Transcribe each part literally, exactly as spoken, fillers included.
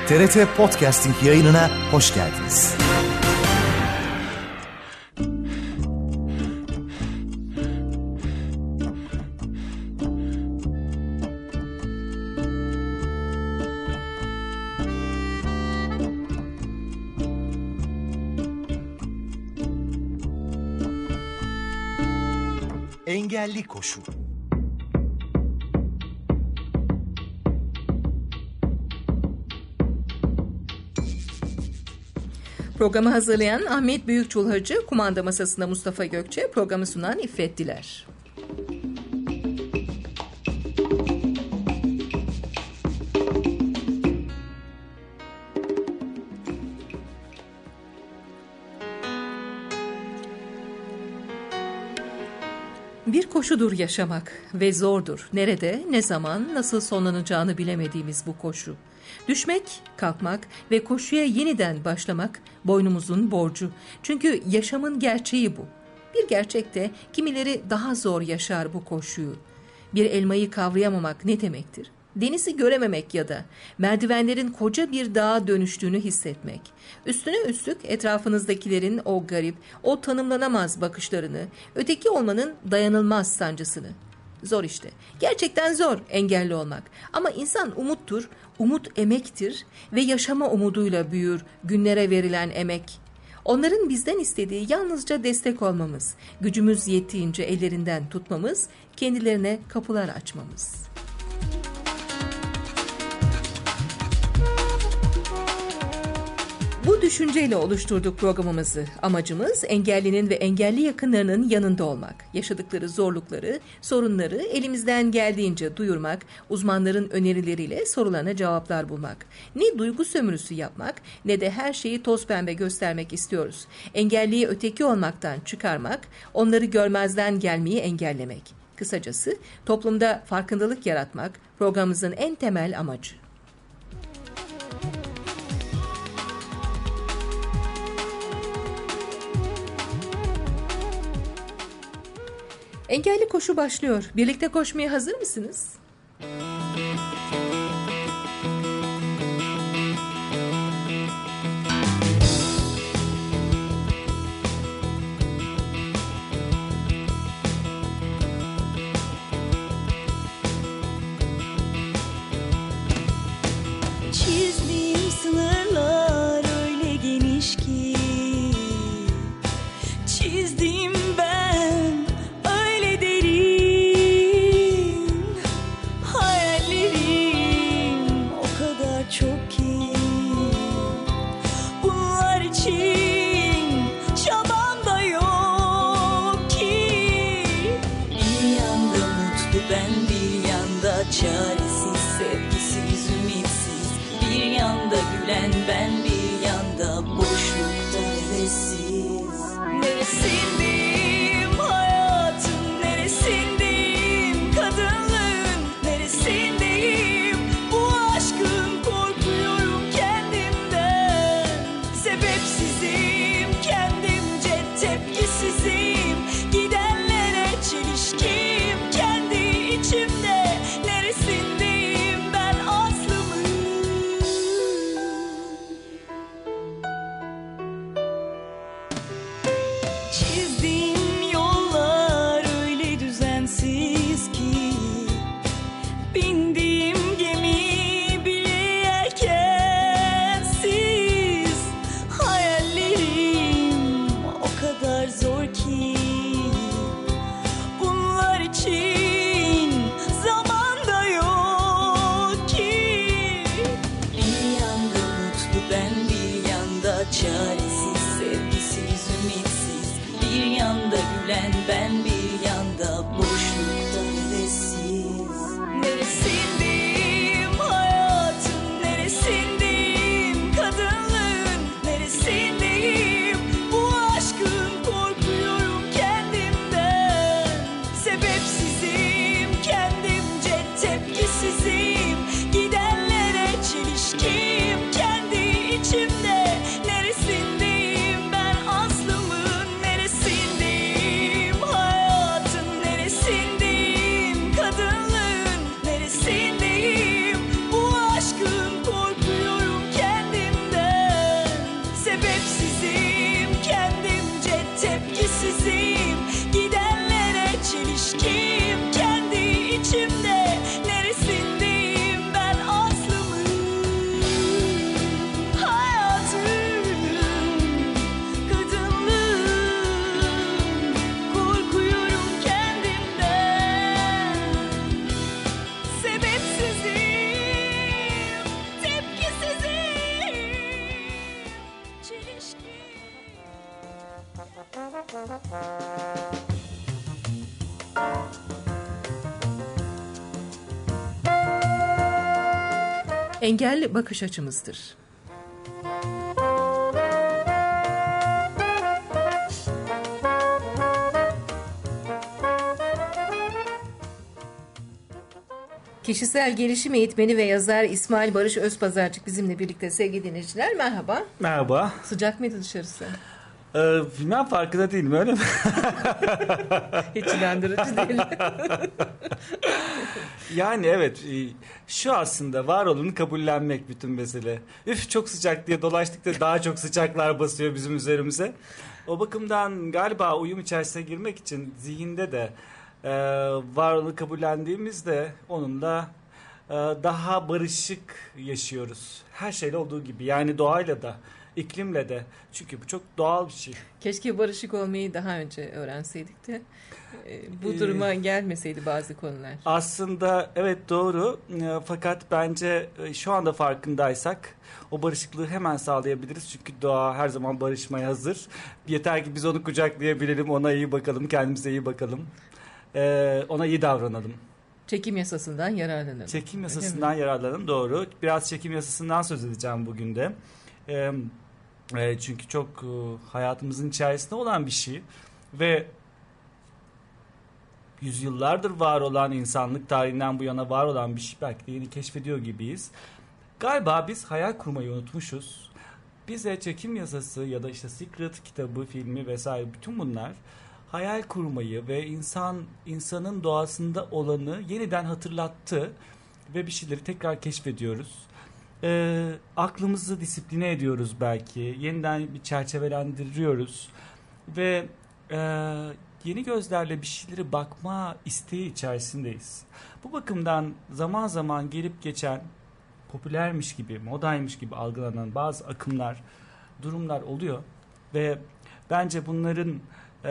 T R T Podcasting yayınına hoş geldiniz. Engelli koşu. Programı hazırlayan Ahmet Büyükçulhacı, kumanda masasında Mustafa Gökçe, programı sunan İffet Diler. Bir koşudur yaşamak ve zordur. Nerede, ne zaman, nasıl sonlanacağını bilemediğimiz bu koşu. Düşmek, kalkmak ve koşuya yeniden başlamak boynumuzun borcu. Çünkü yaşamın gerçeği bu. Bir gerçek de kimileri daha zor yaşar bu koşuyu. Bir elmayı kavrayamamak ne demektir? Denizi görememek ya da merdivenlerin koca bir dağa dönüştüğünü hissetmek. Üstüne üstlük etrafınızdakilerin o garip, o tanımlanamaz bakışlarını, öteki olmanın dayanılmaz sancısını. Zor işte. Gerçekten zor engelli olmak. Ama insan umuttur, umut emektir ve yaşama umuduyla büyür günlere verilen emek. Onların bizden istediği yalnızca destek olmamız, gücümüz yettiğince ellerinden tutmamız, kendilerine kapılar açmamız. Bu düşünceyle oluşturduk programımızı. Amacımız engellinin ve engelli yakınlarının yanında olmak. Yaşadıkları zorlukları, sorunları elimizden geldiğince duyurmak, uzmanların önerileriyle sorularına cevaplar bulmak. Ne duygu sömürüsü yapmak ne de her şeyi toz pembe göstermek istiyoruz. Engelliyi öteki olmaktan çıkarmak, onları görmezden gelmeyi engellemek. Kısacası toplumda farkındalık yaratmak programımızın en temel amacı. Engelli koşu başlıyor. Birlikte koşmaya hazır mısınız? Çizdiğim sınırlar öyle geniş ki, çizdiğim ben öyle derin, hayallerim o kadar çok ki, bunlar için çabam da yok ki. Bir yanda mutlu ben, bir yanda çaresiz, sevgisiz, ümitsiz. Bir yanda gülen ben, bir yanda boşlukta nefessiz. Neresindeyim hayatım, neresindeyim kadınlığın, neresindeyim bu aşkın, korkuyorum kendimden. Sebepsizim, kendimce tepkisizim, gidenlere çelişkim kendi içimde. Neresindeyim ben aslımın? engelli bakış açımızdır. Kişisel gelişim eğitmeni ve yazar İsmail Barış Özpazarcık bizimle birlikte sevgili dinleyiciler. Merhaba. Merhaba. Sıcak mıydı dışarısı? Ee, bilmem farkında değilim, öyle mi? Hiç inandırıcı değil. Yani evet, şu aslında var olanı kabullenmek bütün mesele. Üf çok sıcak diye dolaştıkça daha çok sıcaklar basıyor bizim üzerimize. O bakımdan galiba uyum içerisine girmek için zihinde de e, var olanı kabullendiğimizde onunla e, daha barışık yaşıyoruz. Her şeyle olduğu gibi, yani doğayla da, iklimle de. Çünkü bu çok doğal bir şey. Keşke barışık olmayı daha önce öğrenseydik de e, bu duruma gelmeseydi bazı konular. Aslında evet, doğru. E, fakat bence e, şu anda farkındaysak o barışıklığı hemen sağlayabiliriz. Çünkü doğa her zaman barışmaya hazır. Yeter ki biz onu kucaklayabilelim, ona iyi bakalım, kendimize iyi bakalım. E, ona iyi davranalım. Çekim yasasından yararlanalım. Çekim yasasından yararlanalım, doğru. Biraz çekim yasasından söz edeceğim bugün de. E, e, çünkü çok e, hayatımızın içerisinde olan bir şey. Ve yüzyıllardır var olan, insanlık tarihinden bu yana var olan bir şey, belki de yeni keşfediyor gibiyiz. Galiba biz hayal kurmayı unutmuşuz. Bize çekim yasası ya da işte Secret kitabı, filmi vesaire, bütün bunlar hayal kurmayı ve insan insanın doğasında olanı yeniden hatırlattı ve bir şeyleri tekrar keşfediyoruz. Ee, aklımızı disipline ediyoruz belki, yeniden bir çerçevelendiriyoruz ve e, yeni gözlerle bir şeylere bakma isteği içerisindeyiz. Bu bakımdan zaman zaman gelip geçen, popülermiş gibi, modaymış gibi algılanan bazı akımlar, durumlar oluyor ve bence bunların e,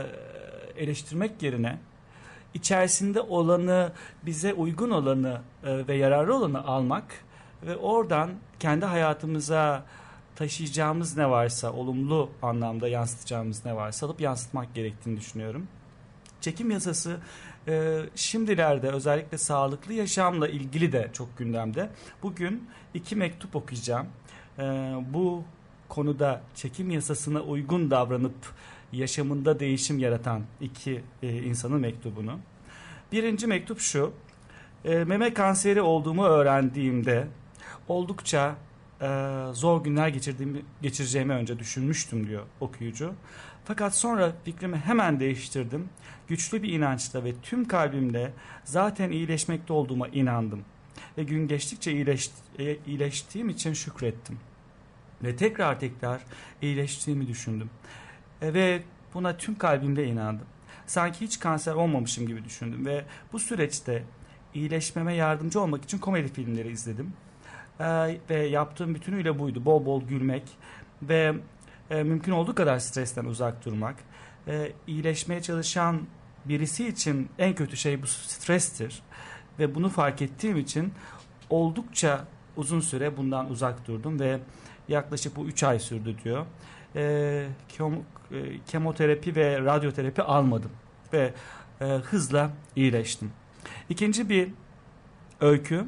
eleştirmek yerine içerisinde olanı, bize uygun olanı e, ve yararlı olanı almak ve oradan kendi hayatımıza taşıyacağımız ne varsa, olumlu anlamda yansıtacağımız ne varsa alıp yansıtmak gerektiğini düşünüyorum. Çekim yasası e, şimdilerde özellikle sağlıklı yaşamla ilgili de çok gündemde. Bugün iki mektup okuyacağım. E, bu konuda çekim yasasına uygun davranıp yaşamında değişim yaratan iki e, insanın mektubunu. Birinci mektup şu: e, meme kanseri olduğumu öğrendiğimde oldukça e, zor günler geçirdiğimi, geçireceğimi önce düşünmüştüm, diyor okuyucu. Fakat sonra fikrimi hemen değiştirdim. Güçlü bir inançla ve tüm kalbimle zaten iyileşmekte olduğuma inandım. Ve gün geçtikçe iyileş, e, iyileştiğim için şükrettim. Ve tekrar tekrar iyileştiğimi düşündüm. E, ve buna tüm kalbimle inandım. Sanki hiç kanser olmamışım gibi düşündüm. Ve bu süreçte iyileşmeme yardımcı olmak için komedi filmleri izledim. E, ve yaptığım bütünüyle buydu. Bol bol gülmek ve e, mümkün olduğu kadar stresten uzak durmak. E, iyileşmeye çalışan birisi için en kötü şey bu strestir. Ve bunu fark ettiğim için oldukça uzun süre bundan uzak durdum ve yaklaşık bu üç ay sürdü, diyor. E, kem, e, kemoterapi ve radyoterapi almadım ve e, hızla iyileştim. İkinci bir öykü.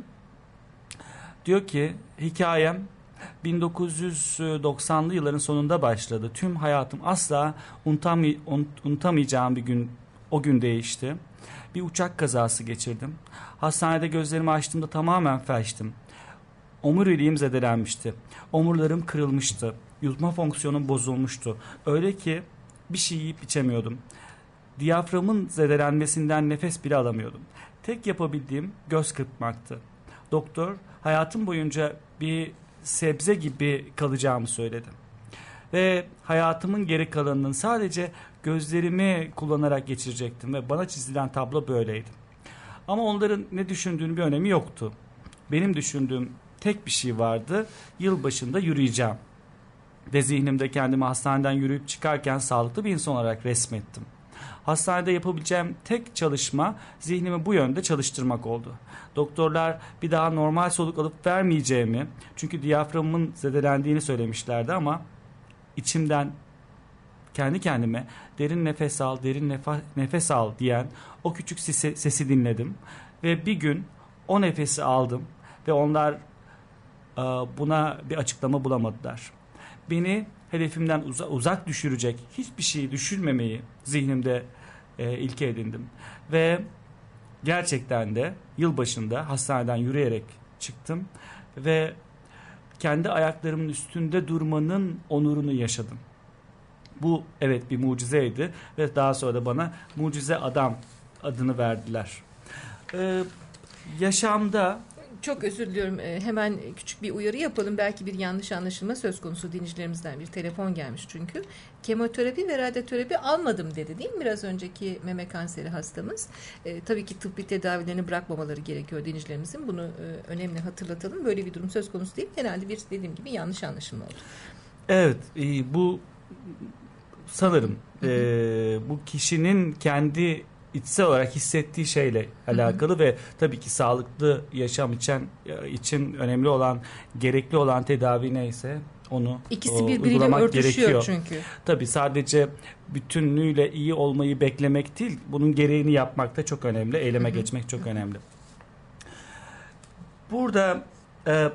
Diyor ki, hikayem bin dokuz yüz doksanlı yılların sonunda başladı. Tüm hayatım asla unutamay- unutamayacağım bir gün, o gün değişti. Bir uçak kazası geçirdim. Hastanede gözlerimi açtığımda tamamen felçtim. Omuriliğim zedelenmişti. Omurlarım kırılmıştı. Yutma fonksiyonum bozulmuştu. Öyle ki bir şey yiyip içemiyordum. Diyaframın zedelenmesinden nefes bile alamıyordum. Tek yapabildiğim göz kırpmaktı. Doktor hayatım boyunca bir sebze gibi kalacağımı söyledi. Ve hayatımın geri kalanının sadece gözlerimi kullanarak geçirecektim ve bana çizilen tablo böyleydi. Ama onların ne düşündüğünün bir önemi yoktu. Benim düşündüğüm tek bir şey vardı: yılbaşında yürüyeceğim. Ve zihnimde kendimi hastaneden yürüyüp çıkarken sağlıklı bir insan olarak resmettim. Hastanede yapabileceğim tek çalışma zihnimi bu yönde çalıştırmak oldu. Doktorlar bir daha normal soluk alıp vermeyeceğimi, çünkü diyaframımın zedelendiğini söylemişlerdi, ama içimden kendi kendime derin nefes al, derin nefa, nefes al diyen o küçük sesi, sesi dinledim. Ve bir gün o nefesi aldım ve onlar buna bir açıklama bulamadılar. Beni hedefimden uza- uzak düşürecek hiçbir şeyi düşünmemeyi zihnimde e, ilke edindim. Ve gerçekten de yılbaşında hastaneden yürüyerek çıktım ve kendi ayaklarımın üstünde durmanın onurunu yaşadım. Bu evet bir mucizeydi ve daha sonra da bana mucize adam adını verdiler. Ee, yaşamda Çok özür diliyorum. Ee, hemen küçük bir uyarı yapalım. Belki bir yanlış anlaşılma söz konusu, dinleyicilerimizden bir telefon gelmiş çünkü. Kemoterapi ve radyoterapi almadım dedi değil mi biraz önceki meme kanseri hastamız? Ee, tabii ki tıbbi tedavilerini bırakmamaları gerekiyor dinleyicilerimizin. Bunu e, önemli hatırlatalım. Böyle bir durum söz konusu değil. Genelde bir dediğim gibi yanlış anlaşılma oldu. evet e, bu sanırım e, bu kişinin kendi içsel olarak hissettiği şeyle alakalı hı hı. ve tabii ki sağlıklı yaşam için için önemli olan, gerekli olan tedavi neyse onu İkisi o, birbiriyle uygulamak örtüşüyor gerekiyor. çünkü. Tabii sadece bütünlüğüyle iyi olmayı beklemek değil, bunun gereğini yapmak da çok önemli, eyleme hı hı. geçmek çok önemli. Burada e,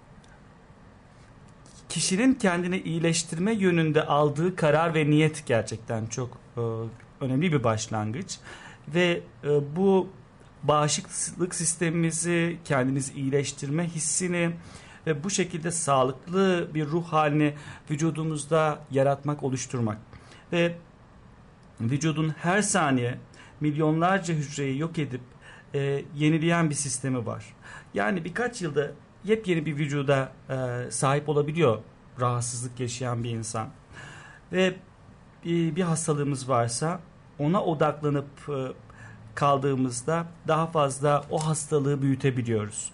kişinin kendini iyileştirme yönünde aldığı karar ve niyet gerçekten çok e, önemli bir başlangıç ve e, bu bağışıklık sistemimizi, kendinizi iyileştirme hissini ve bu şekilde sağlıklı bir ruh halini vücudumuzda yaratmak, oluşturmak ve vücudun her saniye milyonlarca hücreyi yok edip e, yenileyen bir sistemi var. Yani birkaç yılda yepyeni bir vücuda e, sahip olabiliyor rahatsızlık yaşayan bir insan ve bir, bir hastalığımız varsa ona odaklanıp e, kaldığımızda daha fazla o hastalığı büyütebiliyoruz.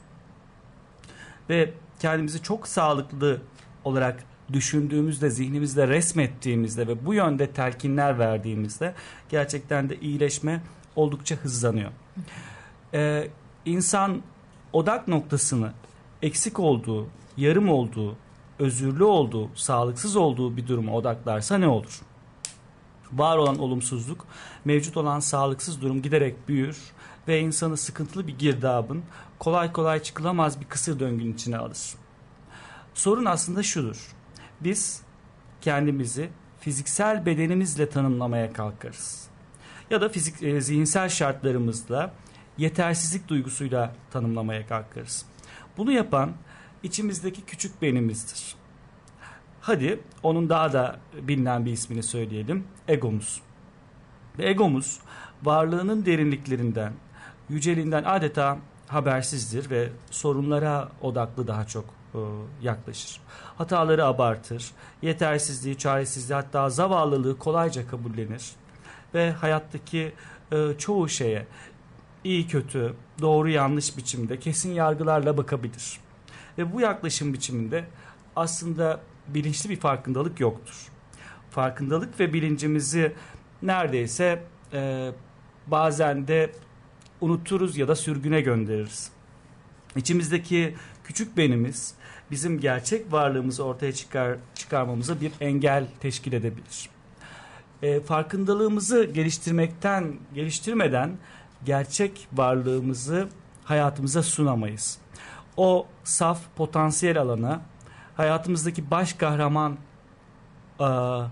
Ve kendimizi çok sağlıklı olarak düşündüğümüzde, zihnimizde resmettiğimizde ve bu yönde telkinler verdiğimizde gerçekten de iyileşme oldukça hızlanıyor. Ee, insan odak noktasını eksik olduğu, yarım olduğu, özürlü olduğu, sağlıksız olduğu bir duruma odaklarsa ne olur? Var olan olumsuzluk, mevcut olan sağlıksız durum giderek büyür ve insanı sıkıntılı bir girdabın kolay kolay çıkılamaz bir kısır döngünün içine alır. Sorun aslında şudur. Biz kendimizi fiziksel bedenimizle tanımlamaya kalkarız. Ya da fizik, e, zihinsel şartlarımızla, yetersizlik duygusuyla tanımlamaya kalkarız. Bunu yapan içimizdeki küçük benimizdir. Hadi onun daha da bilinen bir ismini söyleyelim. Egomuz. Ve egomuz varlığının derinliklerinden, yüceliğinden adeta habersizdir ve sorunlara odaklı daha çok e, yaklaşır. Hataları abartır, yetersizliği, çaresizliği hatta zavallılığı kolayca kabullenir ve hayattaki e, çoğu şeye iyi kötü, doğru yanlış biçimde kesin yargılarla bakabilir. Ve bu yaklaşım biçiminde aslında bilinçli bir farkındalık yoktur. Farkındalık ve bilincimizi neredeyse e, bazen de unuturuz ya da sürgüne göndeririz. İçimizdeki küçük benimiz bizim gerçek varlığımızı ortaya çıkar, çıkarmamıza bir engel teşkil edebilir. E, farkındalığımızı geliştirmekten, geliştirmeden gerçek varlığımızı hayatımıza sunamayız. O saf potansiyel alana, hayatımızdaki baş kahraman e,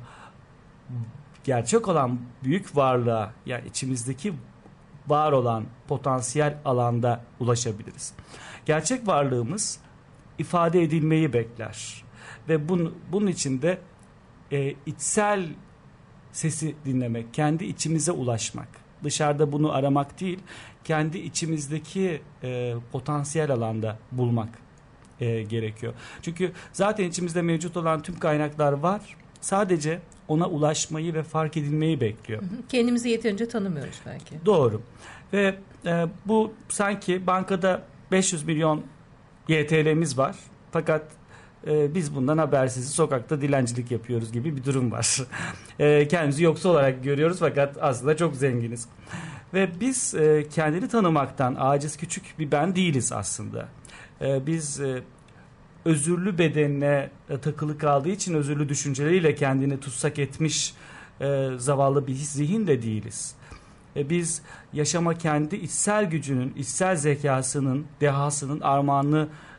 gerçek olan büyük varlığa, yani içimizdeki var olan potansiyel alanda ulaşabiliriz. Gerçek varlığımız ifade edilmeyi bekler ve bunun, bunun için de e, içsel sesi dinlemek, kendi içimize ulaşmak, dışarıda bunu aramak değil, kendi içimizdeki e, potansiyel alanda bulmak e, gerekiyor. Çünkü zaten içimizde mevcut olan tüm kaynaklar var. Sadece ona ulaşmayı ve fark edilmeyi bekliyor. Kendimizi yeterince tanımıyoruz belki. Doğru. Ve e, bu sanki bankada beş yüz milyon Y T L'miz var. Fakat e, biz bundan habersiz sokakta dilencilik yapıyoruz gibi bir durum var. e, kendimizi yoksul olarak görüyoruz fakat aslında çok zenginiz. Ve biz e, kendini tanımaktan aciz küçük bir ben değiliz aslında. E, biz e, özürlü bedenine e, takılı kaldığı için özürlü düşünceleriyle kendini tutsak etmiş e, zavallı bir zihin de değiliz. E, biz yaşama kendi içsel gücünün, içsel zekasının, dehasının armağanını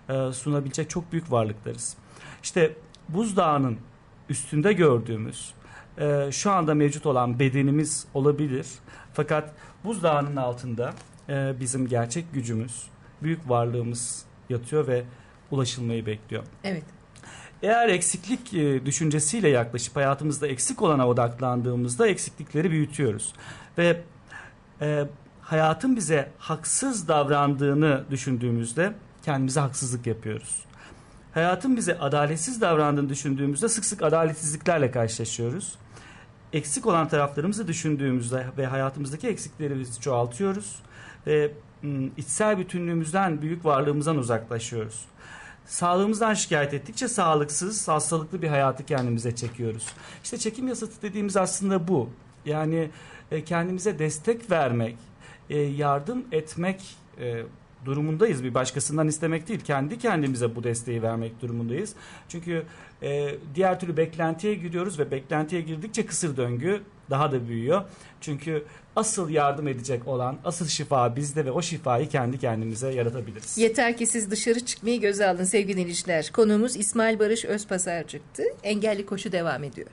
e, sunabilecek çok büyük varlıklarız. İşte buzdağının üstünde gördüğümüz e, şu anda mevcut olan bedenimiz olabilir. Fakat buzdağının altında e, bizim gerçek gücümüz, büyük varlığımız yatıyor ve ulaşılmayı bekliyor. Evet. Eğer eksiklik e, düşüncesiyle yaklaşıp hayatımızda eksik olana odaklandığımızda eksiklikleri büyütüyoruz. Ve e, hayatın bize haksız davrandığını düşündüğümüzde kendimize haksızlık yapıyoruz. Hayatın bize adaletsiz davrandığını düşündüğümüzde sık sık adaletsizliklerle karşılaşıyoruz. Eksik olan taraflarımızı düşündüğümüzde ve hayatımızdaki eksiklerimizi çoğaltıyoruz ve içsel bütünlüğümüzden, büyük varlığımızdan uzaklaşıyoruz. Sağlığımızdan şikayet ettikçe sağlıksız, hastalıklı bir hayatı kendimize çekiyoruz. İşte çekim yasası dediğimiz aslında bu. Yani kendimize destek vermek, yardım etmek durumundayız. Bir başkasından istemek değil, kendi kendimize bu desteği vermek durumundayız. Çünkü e, diğer türlü beklentiye giriyoruz ve beklentiye girdikçe kısır döngü daha da büyüyor. Çünkü asıl yardım edecek olan, asıl şifa bizde ve o şifayı kendi kendimize yaratabiliriz. Yeter ki siz dışarı çıkmayı göze alın sevgili dinleyiciler. Konuğumuz İsmail Barış Özpazarcık'tı. Engelli Koşu devam ediyor.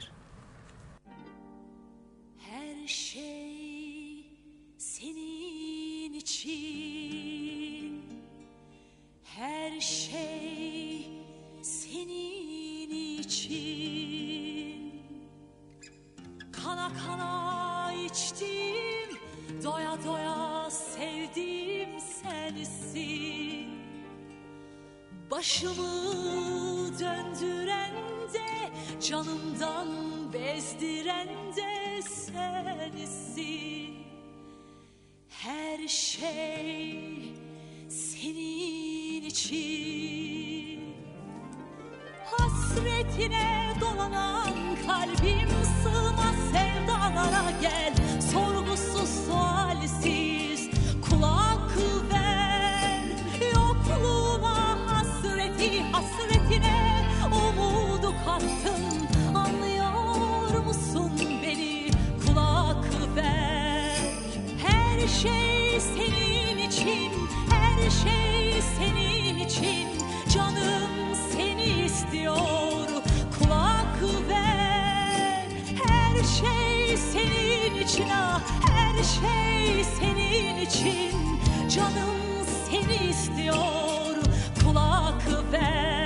Her şey senin için, her şey senin için. Kana kana içtim, doya doya sevdim sensin. Başımı döndüren de, canımdan bezdiren de sensin. Her şey senin için. Hasretine dolanan kalbim sığmaz sevdalara, gel sorgusuz sualsiz kulak ver. Yokluğuma hasreti, hasretine umudu kattın, anlıyor musun beni, kulak ver. Her şey senin için, her şey senin için, canım seni istiyor, kulak ver. Her şey senin için, ah, her şey senin için, canım seni istiyor, kulak ver.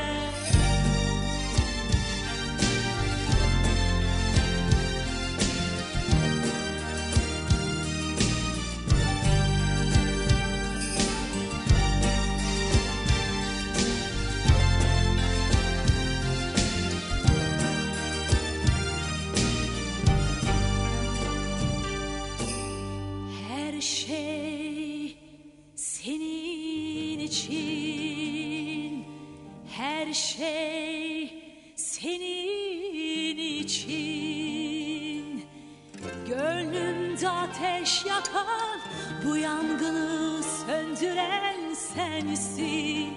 Her şey senin için, her şey senin için. Gönlümde ateş yakan, bu yangını söndüren sensin.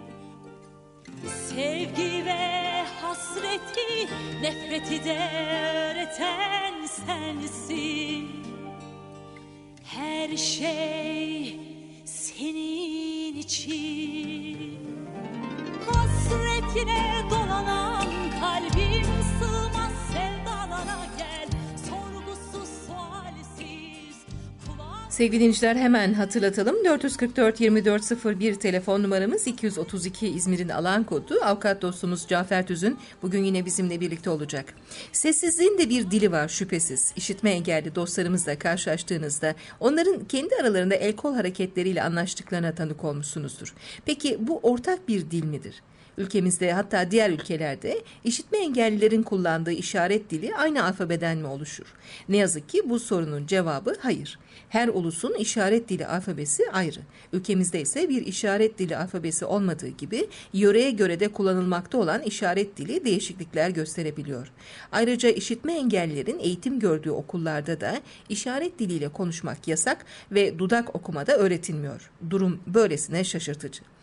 Sevgi ve hasreti, nefreti de öğreten sensin. Her şey senin için. Hasretine dolanan kalbim sığmaz sevdalara, gel sorgusuz sualsiz kulak. Sevgili dinleyiciler, hemen hatırlatalım. dört yüz kırk dört yirmi dört sıfır bir telefon numaramız, iki yüz otuz iki İzmir'in alan kodu. Avukat dostumuz Cafer Tüzün bugün yine bizimle birlikte olacak. Sessizliğin de bir dili var şüphesiz. İşitme engelli dostlarımızla karşılaştığınızda onların kendi aralarında el kol hareketleriyle anlaştıklarına tanık olmuşsunuzdur. Peki bu ortak bir dil midir? Ülkemizde, hatta diğer ülkelerde işitme engellilerin kullandığı işaret dili aynı alfabeden mi oluşur? Ne yazık ki bu sorunun cevabı hayır. Her ulusun işaret dili alfabesi ayrı. Ülkemizde ise bir işaret dili alfabesi olmadığı gibi yöreye göre de kullanılmakta olan işaret dili değişiklikler gösterebiliyor. Ayrıca işitme engellilerin eğitim gördüğü okullarda da işaret diliyle konuşmak yasak ve dudak okumada öğretilmiyor. Durum böylesine şaşırtıcı.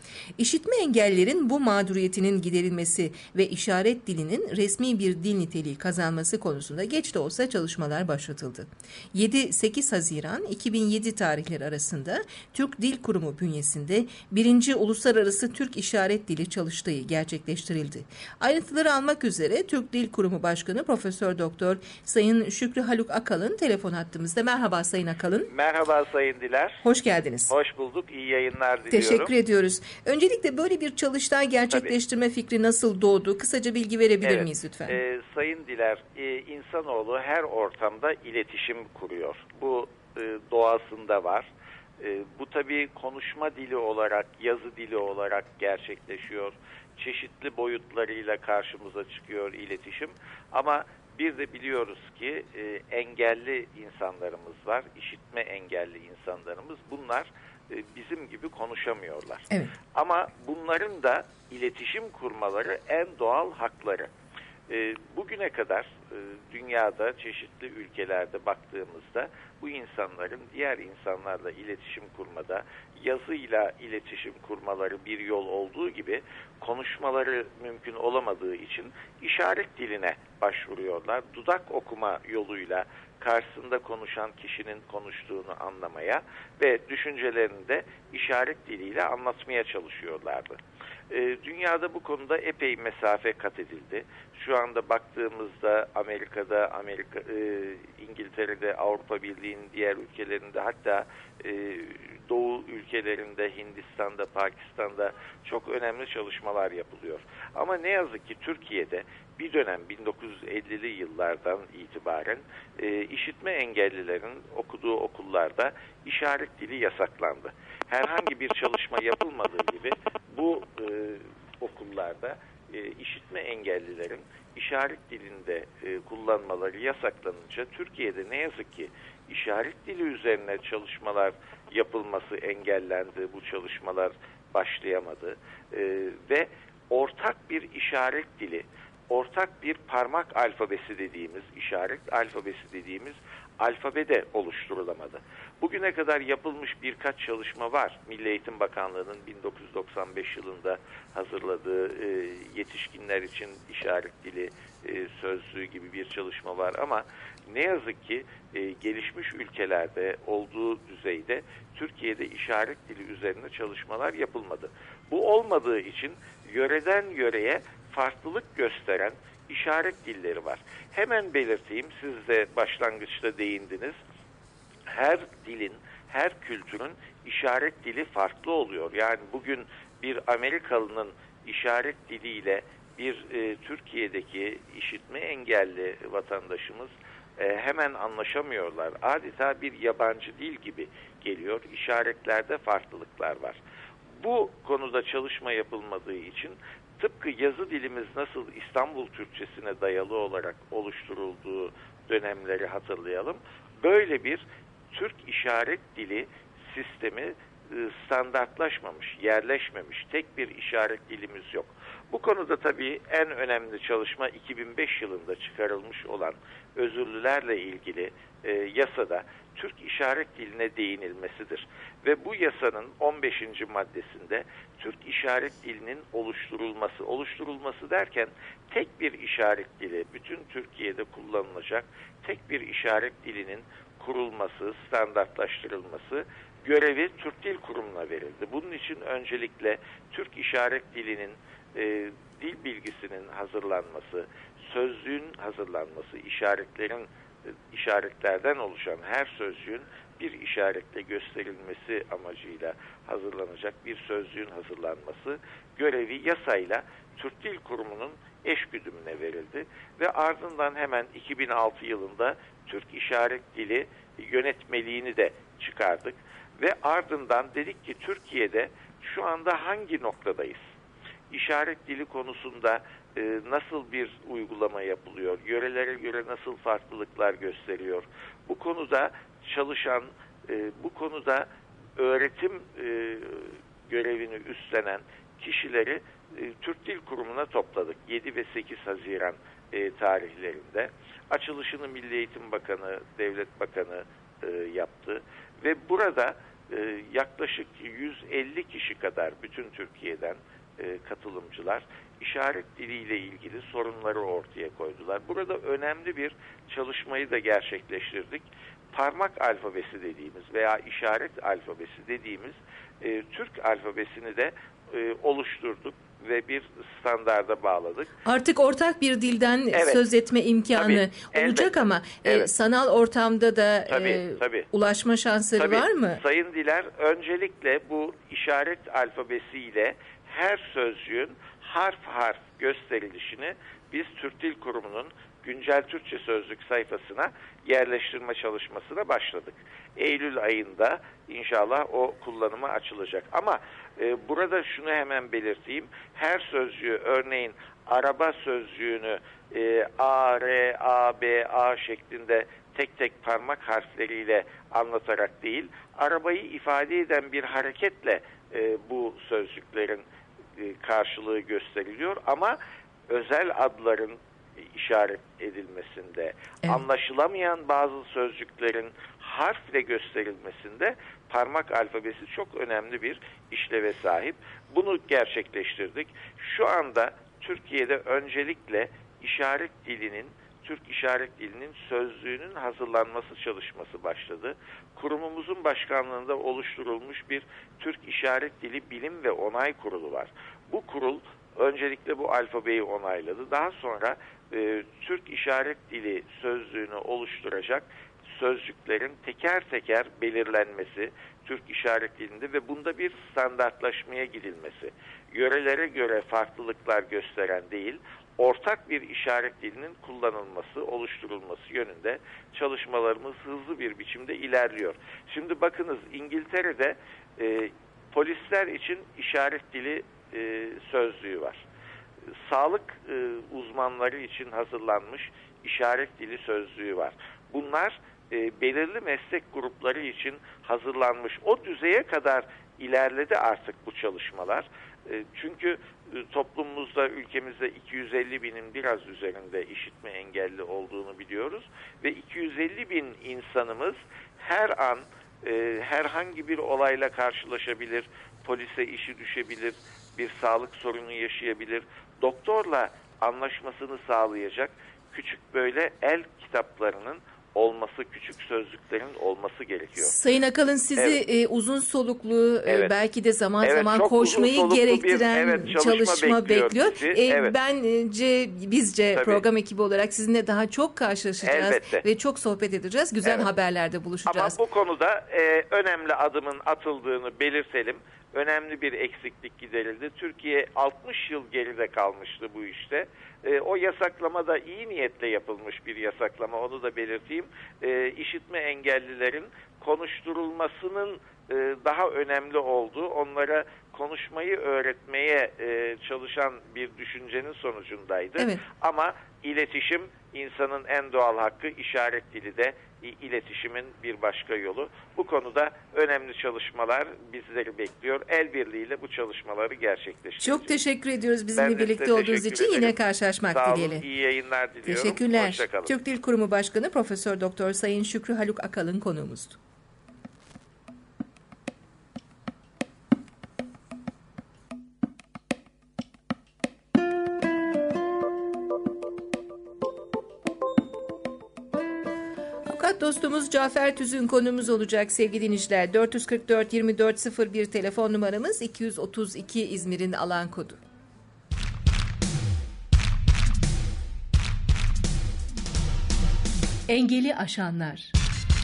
İşitme engellilerin bu mağduriyetinin giderilmesi ve işaret dilinin resmi bir dil niteliği kazanması konusunda geç de olsa çalışmalar başlatıldı. yedi sekiz Haziran iki bin yedi tarihleri arasında Türk Dil Kurumu bünyesinde birinci Uluslararası Türk İşaret Dili çalıştayı gerçekleştirildi. Ayrıntıları almak üzere Türk Dil Kurumu Başkanı Profesör Doktor Sayın Şükrü Haluk Akalın telefon hattımızda. Merhaba Sayın Akalın. Merhaba Sayın Diler. Hoş geldiniz. Hoş bulduk. İyi yayınlar diliyorum. Teşekkür ediyoruz. Öncelikle böyle bir çalıştay gerçekleştirme Tabii. fikri nasıl doğdu? Kısaca bilgi verebilir evet. miyiz lütfen? Ee, Sayın Diler, e, insanoğlu her ortamda iletişim kuruyor. Bu e, doğasında var. E, bu tabii konuşma dili olarak, yazı dili olarak gerçekleşiyor. Çeşitli boyutlarıyla karşımıza çıkıyor iletişim. Ama bir de biliyoruz ki e, engelli insanlarımız var, işitme engelli insanlarımız. Bunlar e, bizim gibi konuşamıyorlar. Evet. Ama bunların da iletişim kurmaları en doğal hakları. E, bugüne kadar e, dünyada çeşitli ülkelerde baktığımızda bu insanların diğer insanlarla iletişim kurmada, yazıyla iletişim kurmaları bir yol olduğu gibi konuşmaları mümkün olamadığı için işaret diline başvuruyorlar. Dudak okuma yoluyla karşısında konuşan kişinin konuştuğunu anlamaya ve düşüncelerini de işaret diliyle anlatmaya çalışıyorlardı. E, dünyada bu konuda epey mesafe kat edildi. Şu anda baktığımızda Amerika'da, Amerika, e, İngiltere'de, Avrupa Birliği'nin diğer ülkelerinde, hatta e, Doğu ülkelerinde, Hindistan'da, Pakistan'da çok önemli çalışmalar yapılıyor. Ama ne yazık ki Türkiye'de bir dönem bin dokuz yüz ellili yıllardan itibaren e, işitme engellilerin okuduğu okullarda işaret dili yasaklandı. Herhangi bir çalışma yapılmadığı gibi bu e, okullarda e, işitme engellilerin işaret dilinde e, kullanmaları yasaklanınca Türkiye'de ne yazık ki işaret dili üzerine çalışmalar yapılması engellendi. Bu çalışmalar başlayamadı e, ve ortak bir işaret dili, ortak bir parmak alfabesi dediğimiz, işaret alfabesi dediğimiz alfabe de oluşturulamadı. Bugüne kadar yapılmış birkaç çalışma var. Milli Eğitim Bakanlığı'nın bin dokuz yüz doksan beş yılında hazırladığı e, yetişkinler için işaret dili e, sözlüğü gibi bir çalışma var ama ne yazık ki e, gelişmiş ülkelerde olduğu düzeyde Türkiye'de işaret dili üzerine çalışmalar yapılmadı. Bu olmadığı için yöreden yöreye farklılık gösteren işaret dilleri var. Hemen belirteyim, siz de başlangıçta değindiniz. Her dilin, her kültürün işaret dili farklı oluyor. Yani bugün bir Amerikalı'nın işaret diliyle bir e, Türkiye'deki işitme engelli vatandaşımız e, hemen anlaşamıyorlar. Adeta bir yabancı dil gibi geliyor. İşaretlerde farklılıklar var. Bu konuda çalışma yapılmadığı için tıpkı yazı dilimiz nasıl İstanbul Türkçesine dayalı olarak oluşturulduğu dönemleri hatırlayalım. Böyle bir Türk işaret dili sistemi standartlaşmamış, yerleşmemiş, tek bir işaret dilimiz yok. Bu konuda tabii en önemli çalışma iki bin beş yılında çıkarılmış olan özürlülerle ilgili e, yasada Türk işaret diline değinilmesidir. Ve bu yasanın on beşinci maddesinde Türk işaret dilinin oluşturulması, oluşturulması derken tek bir işaret dili, bütün Türkiye'de kullanılacak tek bir işaret dilinin kurulması, standartlaştırılması görevi Türk Dil Kurumu'na verildi. Bunun için öncelikle Türk işaret dilinin e, dil bilgisinin hazırlanması, sözlüğün hazırlanması, işaretlerin işaretlerden oluşan her sözcüğün bir işaretle gösterilmesi amacıyla hazırlanacak bir sözlüğün hazırlanması görevi yasayla Türk Dil Kurumu'nun eşgüdümüne verildi ve ardından hemen iki bin altı yılında Türk İşaret Dili yönetmeliğini de çıkardık ve ardından dedik ki Türkiye'de şu anda hangi noktadayız? İşaret dili konusunda e, nasıl bir uygulama yapılıyor? Yörelere göre nasıl farklılıklar gösteriyor? Bu konuda çalışan, e, bu konuda öğretim e, görevini üstlenen kişileri e, Türk Dil Kurumu'na topladık. yedi ve sekiz Haziran e, tarihlerinde. Açılışını Milli Eğitim Bakanı, Devlet Bakanı e, yaptı ve burada e, yaklaşık yüz elli kişi kadar bütün Türkiye'den e, katılımcılar işaret diliyle ilgili sorunları ortaya koydular. Burada önemli bir çalışmayı da gerçekleştirdik. Parmak alfabesi dediğimiz veya işaret alfabesi dediğimiz e, Türk alfabesini de e, oluşturduk ve bir standarda bağladık. Artık ortak bir dilden Evet. söz etme imkanı Tabii, olacak elbette. ama e, Evet. sanal ortamda da Tabii, e, tabii. ulaşma şansları Tabii, var mı? Sayın Diler, öncelikle bu işaret alfabesiyle her sözcüğün harf harf gösterilişini biz Türk Dil Kurumu'nun Güncel Türkçe Sözlük sayfasına yerleştirme çalışmasına başladık. Eylül ayında inşallah o kullanıma açılacak. Ama e, burada şunu hemen belirteyim. Her sözcüğü, örneğin araba sözcüğünü e, A, R, A, B, A şeklinde tek tek parmak harfleriyle anlatarak değil, arabayı ifade eden bir hareketle e, bu sözcüklerin e, karşılığı gösteriliyor. Ama özel adların işaret edilmesinde, Evet. anlaşılamayan bazı sözcüklerin harfle gösterilmesinde parmak alfabesi çok önemli bir işleve sahip. Bunu gerçekleştirdik. Şu anda Türkiye'de öncelikle işaret dilinin, Türk işaret dilinin sözlüğünün hazırlanması çalışması başladı. Kurumumuzun başkanlığında oluşturulmuş bir Türk İşaret Dili Bilim ve Onay Kurulu var. Bu kurul öncelikle bu alfabeyi onayladı. Daha sonra e, Türk İşaret Dili sözlüğünü oluşturacak sözcüklerin teker teker belirlenmesi Türk İşaret Dili'nde ve bunda bir standartlaşmaya gidilmesi, yörelere göre farklılıklar gösteren değil, ortak bir işaret dilinin kullanılması, oluşturulması yönünde çalışmalarımız hızlı bir biçimde ilerliyor. Şimdi bakınız, İngiltere'de e, polisler için işaret dili e, sözlüğü var. Sağlık e, uzmanları için hazırlanmış işaret dili sözlüğü var. Bunlar e, belirli meslek grupları için hazırlanmış. O düzeye kadar ilerledi artık bu çalışmalar. E, çünkü e, toplumumuzda, ülkemizde iki yüz elli binin biraz üzerinde işitme engelli olduğunu biliyoruz. Ve iki yüz elli bin insanımız her an e, herhangi bir olayla karşılaşabilir, polise işi düşebilir, bir sağlık sorunu yaşayabilir. Doktorla anlaşmasını sağlayacak küçük böyle el kitaplarının olması, küçük sözlüklerin olması gerekiyor. Sayın Akalın, sizi Evet. e, uzun soluklu e, Evet. belki de zaman Evet, zaman çok koşmayı uzun soluklu bir, gerektiren evet, çalışma çalışma bekliyor bekliyor. bizi. E, Evet. Bence bizce Tabii. program ekibi olarak sizinle daha çok karşılaşacağız Elbette. ve çok sohbet edeceğiz. Güzel Evet. haberlerde buluşacağız. Ama bu konuda e, önemli adımın atıldığını belirtelim. Önemli bir eksiklik giderildi. Türkiye altmış yıl geride kalmıştı bu işte. E, o yasaklama da iyi niyetle yapılmış bir yasaklama, onu da belirteyim. E, işitme engellilerin konuşturulmasının e, daha önemli olduğu, onlara konuşmayı öğretmeye e, çalışan bir düşüncenin sonucundaydı. Evet. Ama iletişim insanın en doğal hakkı, işaret dili de iletişimin bir başka yolu. Bu konuda önemli çalışmalar bizleri bekliyor. El birliğiyle bu çalışmaları gerçekleştireceğiz. Çok teşekkür ediyoruz bizimle Ben de birlikte size olduğunuz teşekkür için. ederim. Yine karşılaşmak Sağ olun, dileğiyle. iyi yayınlar diliyorum. Teşekkürler. Hoşçakalın. Türk Dil Kurumu Başkanı Profesör Doktor Sayın Şükrü Haluk Akalın konuğumuzdu. Avukat dostumuz Cafer Tüzün konuğumuz olacak sevgili dinleyiciler. dört yüz kırk dört yirmi dört sıfır bir telefon numaramız, iki yüz otuz iki İzmir'in alan kodu. Engeli aşanlar.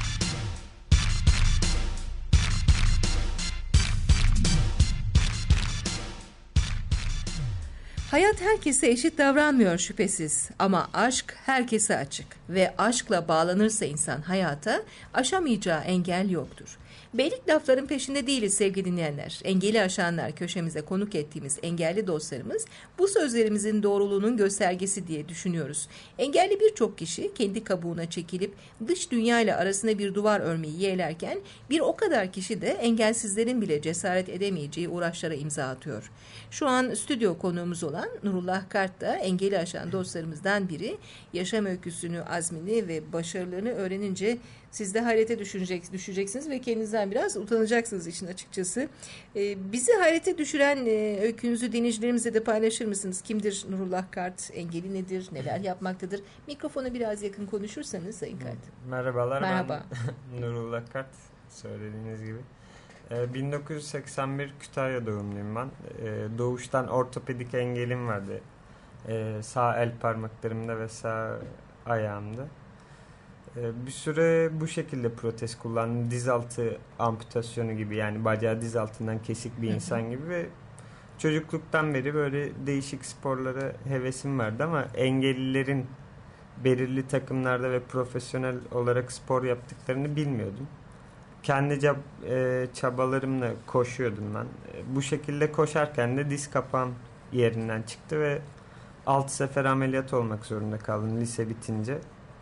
Hayat herkese eşit davranmıyor şüphesiz ama aşk herkese açık ve aşkla bağlanırsa insan hayata, aşamayacağı engel yoktur. Beylik lafların peşinde değiliz sevgili dinleyenler. Engeli aşanlar köşemize konuk ettiğimiz engelli dostlarımız bu sözlerimizin doğruluğunun göstergesi diye düşünüyoruz. Engelli birçok kişi kendi kabuğuna çekilip dış dünyayla arasına bir duvar örmeyi yeğlerken bir o kadar kişi de engelsizlerin bile cesaret edemeyeceği uğraşlara imza atıyor. Şu an stüdyo konuğumuz olan Nurullah Kart da engeli aşan dostlarımızdan biri. Yaşam öyküsünü, azmini ve başarılarını öğrenince Siz de hayrete düşecek, düşeceksiniz ve kendinizden biraz utanacaksınız işin açıkçası. E, bizi hayrete düşüren e, öykünüzü dinleyicilerimizle de paylaşır mısınız? Kimdir Nurullah Kart? Engeli nedir? Neler yapmaktadır? Mikrofona biraz yakın konuşursanız Sayın Kart. Merhabalar. Merhaba. Ben Nurullah Kart, söylediğiniz gibi. Ee, bin dokuz yüz seksen bir Kütahya doğumluyum ben. Ee, doğuştan ortopedik engelim vardı. Ee, sağ el parmaklarımda ve sağ ayağımda. Ee, bir süre bu şekilde protez kullandım. Diz altı amputasyonu gibi, yani bacağı diz altından kesik bir insan gibi ve çocukluktan beri böyle değişik sporlara hevesim vardı ama engellilerin belirli takımlarda ve profesyonel olarak spor yaptıklarını bilmiyordum. Kendi çabalarımla koşuyordum ben. Bu şekilde koşarken de diz kapağım yerinden çıktı ve altı sefer ameliyat olmak zorunda kaldım lise bitince.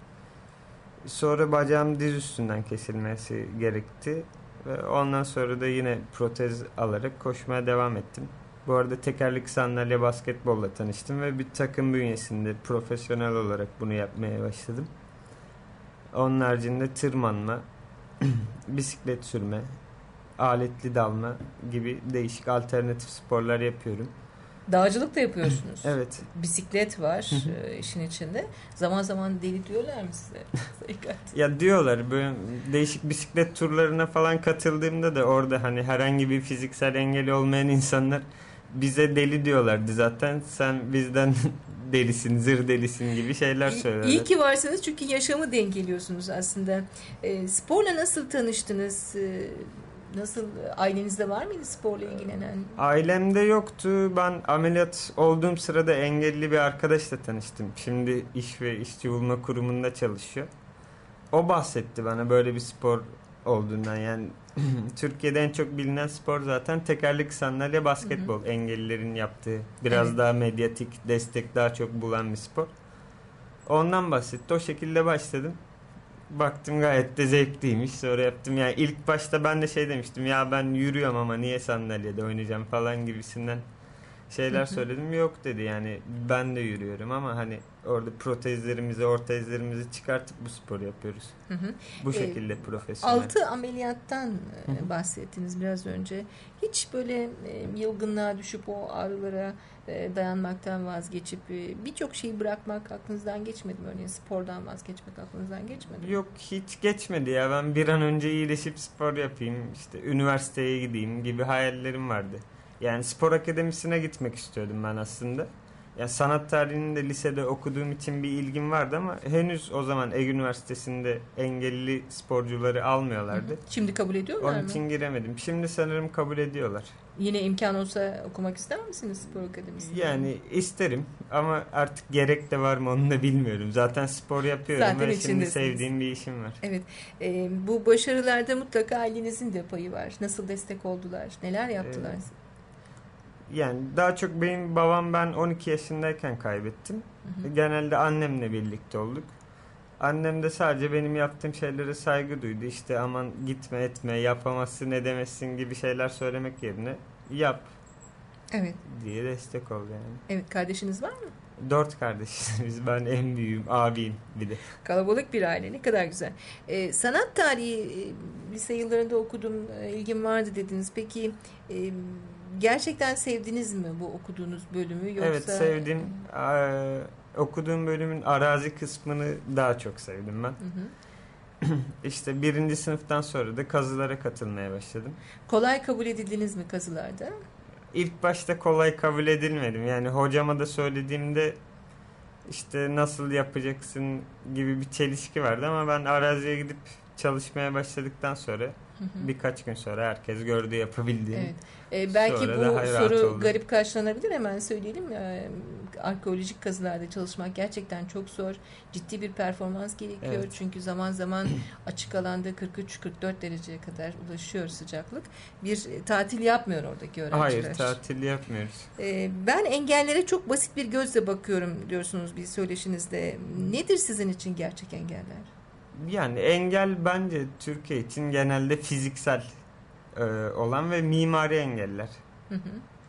Sonra bacağım diz üstünden kesilmesi gerekti. Ve ondan sonra da yine protez alarak koşmaya devam ettim. Bu arada tekerlekli sandalye basketbolla tanıştım ve bir takım bünyesinde profesyonel olarak bunu yapmaya başladım. Onun haricinde tırmanma, bisiklet sürme, aletli dalma gibi değişik alternatif sporlar yapıyorum. Dağcılık da yapıyorsunuz. Evet. Bisiklet var e, işin içinde. Zaman zaman deli diyorlar mı size? Ya diyorlar, böyle değişik bisiklet turlarına falan katıldığımda da orada hani herhangi bir fiziksel engeli olmayan insanlar bize deli diyorlardı zaten. Sen bizden delisin, zır delisin gibi şeyler söylüyorlar. İyi ki varsınız çünkü yaşamı dengeliyorsunuz aslında. E, sporla nasıl tanıştınız? E, nasıl, ailenizde var mıydı sporla ilgilenen? Ailemde yoktu. Ben ameliyat olduğum sırada engelli bir arkadaşla tanıştım. Şimdi iş ve işçi bulma kurumunda çalışıyor. O bahsetti bana böyle bir spor olduğundan. Yani Türkiye'de en çok bilinen spor zaten tekerlekli sandalye basketbol. Hı hı. Engellilerin yaptığı. Biraz evet. daha medyatik, destek daha çok bulan bir spor. Ondan bahsetti. O şekilde başladım. Baktım gayet de zevkliymiş. Sonra yaptım. Yani ilk başta ben de şey demiştim. Ya ben yürüyorum ama niye sandalyede oynayacağım falan gibisinden şeyler hı hı. söyledim. Yok dedi, yani ben de yürüyorum ama hani orada protezlerimizi, ortezlerimizi çıkartıp bu sporu yapıyoruz. Hı hı. Bu şekilde ee, profesyonel. Altı ameliyattan hı hı. bahsettiniz biraz önce. Hiç böyle e, yılgınlığa düşüp o ağrılara e, dayanmaktan vazgeçip e, birçok şeyi bırakmak aklınızdan geçmedi mi? Örneğin spordan vazgeçmek aklınızdan geçmedi mi? Yok, hiç geçmedi ya. Ben bir an önce iyileşip spor yapayım, işte üniversiteye gideyim gibi hayallerim vardı. Yani spor akademisine gitmek istiyordum ben aslında. Yani sanat tarihini de lisede okuduğum için bir ilgim vardı ama henüz o zaman Ege Üniversitesi'nde engelli sporcuları almıyorlardı. Hı hı. Şimdi kabul ediyorlar mı? Onun için giremedim. Şimdi sanırım kabul ediyorlar. Yine imkan olsa okumak ister misiniz spor akademisinde? Yani isterim ama artık gerek de var mı onu da bilmiyorum. Zaten spor yapıyorum zaten ve şimdi sevdiğim bir işim var. Evet. E, bu başarılarda mutlaka ailenizin de payı var. Nasıl destek oldular? Neler yaptılar? Evet. Yani daha çok benim babam, ben on iki yaşındayken kaybettim. Hı hı. Genelde annemle birlikte olduk. Annem de sadece benim yaptığım şeylere saygı duydu. İşte aman gitme etme, yapamazsın edemezsin gibi şeyler söylemek yerine yap. Evet. Diye destek oldu yani. Evet, kardeşiniz var mı? Dört kardeşiz biz. Ben en büyüğüm, abiyim bir de. Kalabalık bir aile, ne kadar güzel. Ee, sanat tarihi lise yıllarında okudum, ilgim vardı dediniz. Peki e, gerçekten sevdiniz mi bu okuduğunuz bölümü? Yoksa... Evet, sevdim. Ee, okuduğum bölümün arazi kısmını daha çok sevdim ben. Hı hı. İşte birinci sınıftan sonra da kazılara katılmaya başladım. Kolay kabul edildiniz mi kazılarda? İlk başta kolay kabul edilmedim. Yani hocama da söylediğimde işte nasıl yapacaksın gibi bir çelişki vardı ama ben araziye gidip çalışmaya başladıktan sonra hı hı. birkaç gün sonra herkes gördü yapabildiğimi. Evet. Ee, belki bu soru garip karşılanabilir, hemen söyleyelim. Ee, arkeolojik kazılarda çalışmak gerçekten çok zor. Ciddi bir performans gerekiyor. Evet. Çünkü zaman zaman açık alanda kırk üç kırk dört dereceye kadar ulaşıyor sıcaklık. Bir tatil yapmıyor oradaki öğrenciler. Hayır, tatil yapmıyoruz. Ee, ben engellere çok basit bir gözle bakıyorum diyorsunuz bir söyleşinizde. Nedir sizin için gerçek engeller? Yani engel bence Türkiye için genelde fiziksel e, olan ve mimari engeller. Hı hı.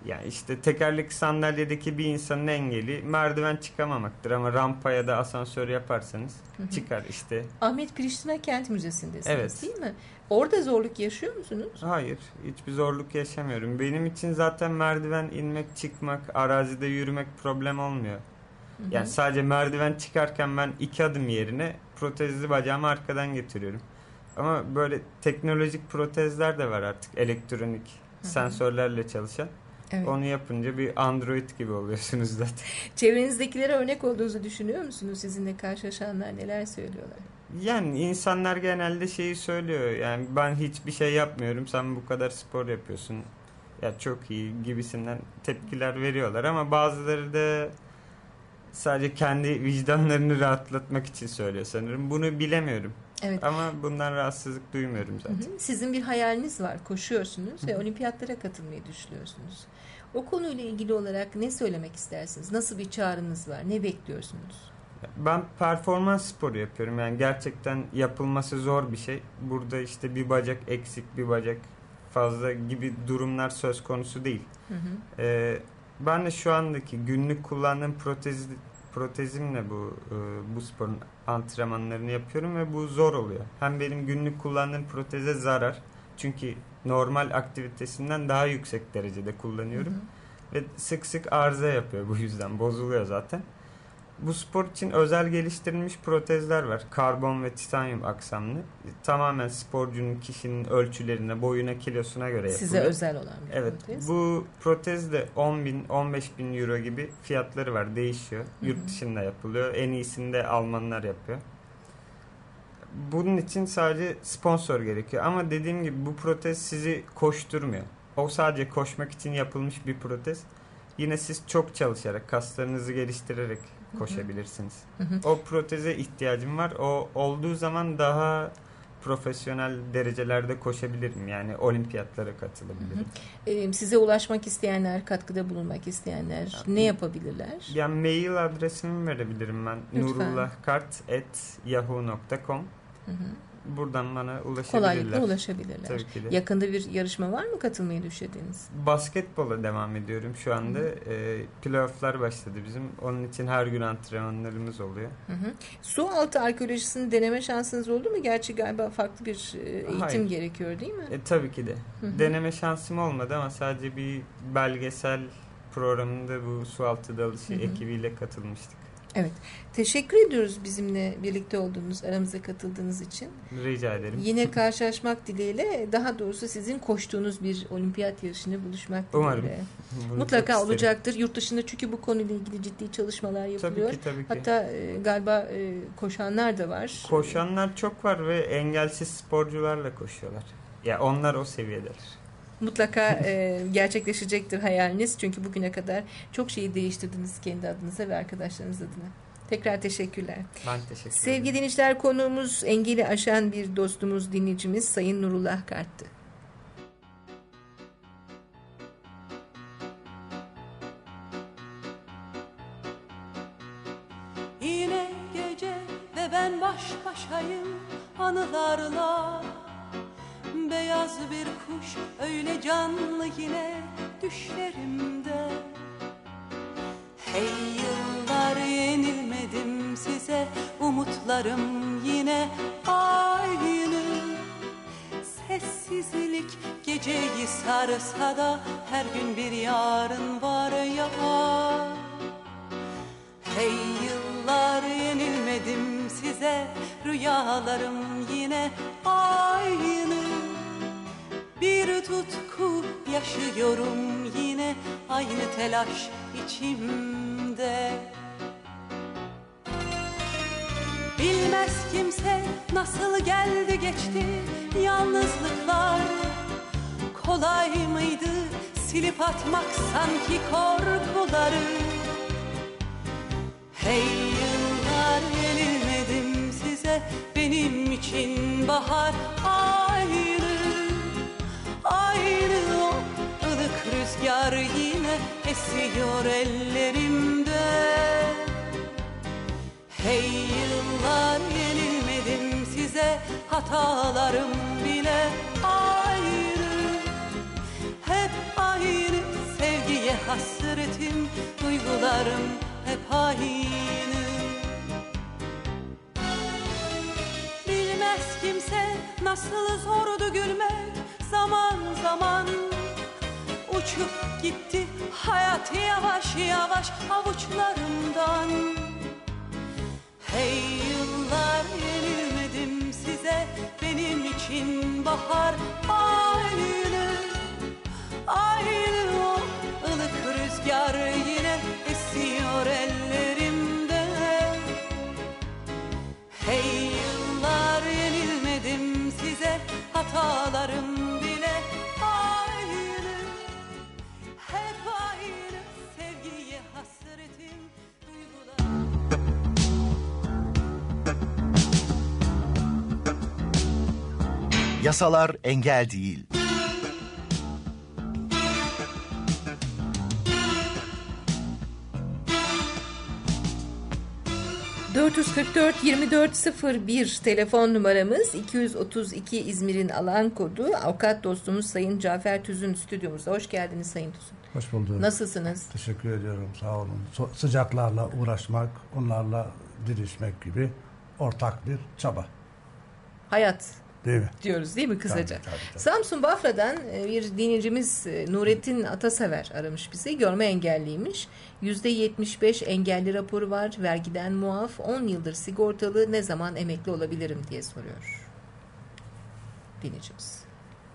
Yani işte tekerlekli sandalyedeki bir insanın engeli merdiven çıkamamaktır ama rampa ya da asansör yaparsanız hı hı. çıkar işte. Ahmet Priştine Kent Müzesi'ndesiniz evet. değil mi? Orada zorluk yaşıyor musunuz? Hayır, hiçbir zorluk yaşamıyorum. Benim için zaten merdiven inmek, çıkmak, arazide yürümek problem olmuyor. Hı hı. Yani sadece merdiven çıkarken ben iki adım yerine protezli bacağımı arkadan getiriyorum. Ama böyle teknolojik protezler de var artık, elektronik hı hı. sensörlerle çalışan. Evet. Onu yapınca bir android gibi oluyorsunuz zaten. Çevrenizdekilere örnek olduğunuzu düşünüyor musunuz? Sizinle karşılaşanlar neler söylüyorlar? Yani insanlar genelde şeyi söylüyor. Yani ben hiçbir şey yapmıyorum, sen bu kadar spor yapıyorsun. Ya çok iyi gibisinden tepkiler veriyorlar ama bazıları da sadece kendi vicdanlarını rahatlatmak için söylüyor sanırım. Bunu bilemiyorum. Evet. Ama bundan rahatsızlık duymuyorum zaten. Hı hı. Sizin bir hayaliniz var. Koşuyorsunuz hı hı. ve olimpiyatlara katılmayı düşünüyorsunuz. O konuyla ilgili olarak ne söylemek istersiniz? Nasıl bir çağrınız var? Ne bekliyorsunuz? Ben performans sporu yapıyorum. Yani gerçekten yapılması zor bir şey. Burada işte bir bacak eksik, bir bacak fazla gibi durumlar söz konusu değil. Hı hı. Ee, ben de şu andaki günlük kullandığım protez protezimle bu e, bu sporun antrenmanlarını yapıyorum ve bu zor oluyor. Hem benim günlük kullandığım proteze zarar. Çünkü normal aktivitesinden daha yüksek derecede kullanıyorum. Hı hı. Ve sık sık arıza yapıyor, bu yüzden bozuluyor zaten. Bu spor için özel geliştirilmiş protezler var. Karbon ve titanyum aksamlı. Tamamen sporcunun, kişinin ölçülerine, boyuna, kilosuna göre yapılıyor. Size özel olan bir evet, protez. Bu protez de on bin, on beş bin euro gibi fiyatları var. Değişiyor. Hı hı. Yurt dışında yapılıyor. En iyisini de Almanlar yapıyor. Bunun için sadece sponsor gerekiyor. Ama dediğim gibi bu protez sizi koşturmuyor. O sadece koşmak için yapılmış bir protez. Yine siz çok çalışarak, kaslarınızı geliştirerek koşabilirsiniz. Hı hı. O proteze ihtiyacım var. O olduğu zaman daha profesyonel derecelerde koşabilirim. Yani olimpiyatlara katılabilirim. Hı hı. Ee, size ulaşmak isteyenler, katkıda bulunmak isteyenler ya, ne yapabilirler? Yani mail adresimi verebilirim ben. nurullahkart at yahoo nokta com. Hı hı. Buradan bana ulaşabilirler. Kolaylıkla ulaşabilirler. Tabii ki de. Yakında bir yarışma var mı katılmayı düşündüğünüz? Basketbola devam ediyorum şu anda. E, playoff'lar başladı bizim. Onun için her gün antrenmanlarımız oluyor. Hı hı. Su altı arkeolojisini deneme şansınız oldu mu? Gerçi galiba farklı bir eğitim Hayır. gerekiyor değil mi? E, tabii ki de. Hı hı. Deneme şansım olmadı ama sadece bir belgesel programında bu su altı dalışı hı hı. ekibiyle katılmıştık. Evet. Teşekkür ediyoruz bizimle birlikte olduğunuz, aramıza katıldığınız için. Rica ederim. Yine karşılaşmak dileğiyle, daha doğrusu sizin koştuğunuz bir olimpiyat yarışını buluşmak Umarım. dileğiyle. Mutlaka olacaktır. Yurt dışında çünkü bu konuyla ilgili ciddi çalışmalar yapılıyor. Tabii ki, tabii ki. Hatta e, galiba e, koşanlar da var. Koşanlar çok var ve engelsiz sporcularla koşuyorlar. Ya onlar o seviyedeler. Mutlaka e, gerçekleşecektir hayaliniz. Çünkü bugüne kadar çok şeyi değiştirdiniz kendi adınıza ve arkadaşlarınız adına. Tekrar teşekkürler. Ben teşekkür ederim. Sevgili dinleyiciler, konuğumuz engeli aşan bir dostumuz, dinleyicimiz Sayın Nurullah Kart'tı. Yine gece ve ben baş başayım anılarla. Beyaz bir kuş öyle canlı yine düşlerimde. Hey yıllar, yenilmedim size, umutlarım yine aynı. Sessizlik geceyi sarsa da her gün bir yarın var ya. Hey yıllar, yenilmedim size, rüyalarım yine aynı. Bir tutku yaşıyorum yine, aynı telaş içimde. Bilmez kimse nasıl geldi geçti yalnızlıklar. Kolay mıydı silip atmak sanki korkuları. Hey yıllar, yenilmedim size, benim için bahar aynı. Aynı o ılık rüzgar yine esiyor ellerimde. Hey yıllar, yenilmedim size, hatalarım bile aynı. Hep aynı sevgi hasretim, duygularım hep aynı. Bilmez kimse nasıl zordu gülmek, zaman zaman uçup gitti hayat yavaş yavaş avuçlarımdan. Hey yıllar, yenilmedim size, benim için bahar aynı. Aynı o ılık rüzgar yine esiyor ellerimde. Hey yıllar, yenilmedim size, hatalarım bile aynı. Hep aynı, sevgiye hasretim, duygularım. Yasalar engel değil. dört yüz kırk dört yirmi dört sıfır bir telefon numaramız, iki yüz otuz iki İzmir'in alan kodu. Avukat dostumuz Sayın Cafer Tüzün stüdyomuzda. Hoş geldiniz Sayın Tüzün. Hoş bulduk. Nasılsınız? Teşekkür ediyorum, sağ olun. So- sıcaklarla uğraşmak, onlarla didişmek gibi ortak bir çaba. Hayat Değil mi? diyoruz değil mi kısaca? Tabii, tabii, tabii. Samsun Bafra'dan bir dinleyicimiz Nurettin Atasever aramış bizi. Görme engelliymiş. yüzde yetmiş beş engelli raporu var. Vergiden muaf. on yıldır sigortalı. Ne zaman emekli olabilirim diye soruyor dinleyicimiz.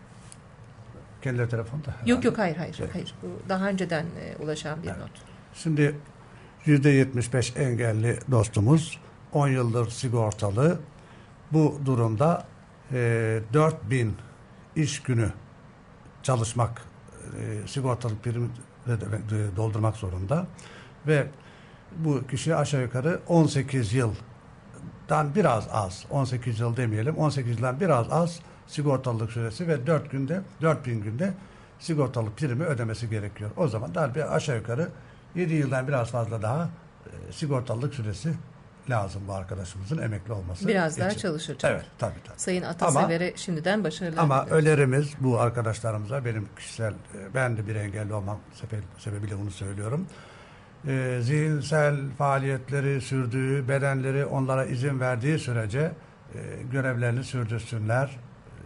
Kendi telefonda. Yok herhalde. yok hayır hayır. Şey. hayır. Bu daha önceden e, ulaşan bir Evet. not. Şimdi yüzde yetmiş beş engelli dostumuz on yıldır sigortalı. Bu durumda e, dört bin iş günü çalışmak, e, sigortalı primi de- doldurmak zorunda ve bu kişi aşağı yukarı on sekiz yıldan biraz az, on sekiz yıl demeyelim, on sekiz yıldan biraz az sigortalılık süresi ve dört günde, dört bin günde sigortalı primi ödemesi gerekiyor. O zaman da bir aşağı yukarı yedi yıldan biraz fazla daha e, sigortalılık süresi lazım bu arkadaşımızın emekli olması Biraz daha için. çalışır tabii. Evet, tabii tabii. Sayın Atasever'e şimdiden başarılar Ama diliyoruz. önerimiz bu arkadaşlarımıza, benim kişisel, e, ben de bir engelli olmam sebe- sebebiyle bunu söylüyorum. E, zihinsel faaliyetleri sürdüğü, bedenleri onlara izin verdiği sürece e, görevlerini sürdürsünler. E,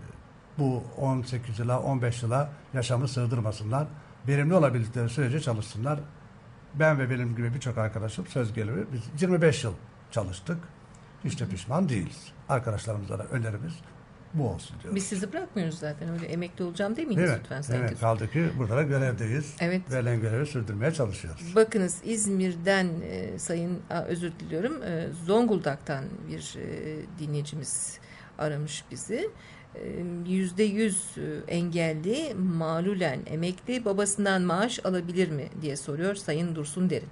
bu on sekiz yıla, on beş yıla yaşamı sığdırmasınlar. Verimli olabildikleri sürece çalışsınlar. Ben ve benim gibi birçok arkadaşım söz gelimi biz yirmi beş yıl çalıştık. Hiç de pişman değiliz. Arkadaşlarımıza da önerimiz bu olsun diyoruz. Biz sizi bırakmıyoruz zaten. Öyle emekli olacağım demeyiniz Evet, lütfen Sayın evet. Tüzün. Kaldı ki burada da görevdeyiz. Evet. Verilen görevi sürdürmeye çalışıyoruz. Bakınız İzmir'den e, sayın a, özür diliyorum e, Zonguldak'tan bir e, dinleyicimiz aramış bizi. Yüzde yüz engelli malulen emekli, babasından maaş alabilir mi diye soruyor Sayın Dursun Derin.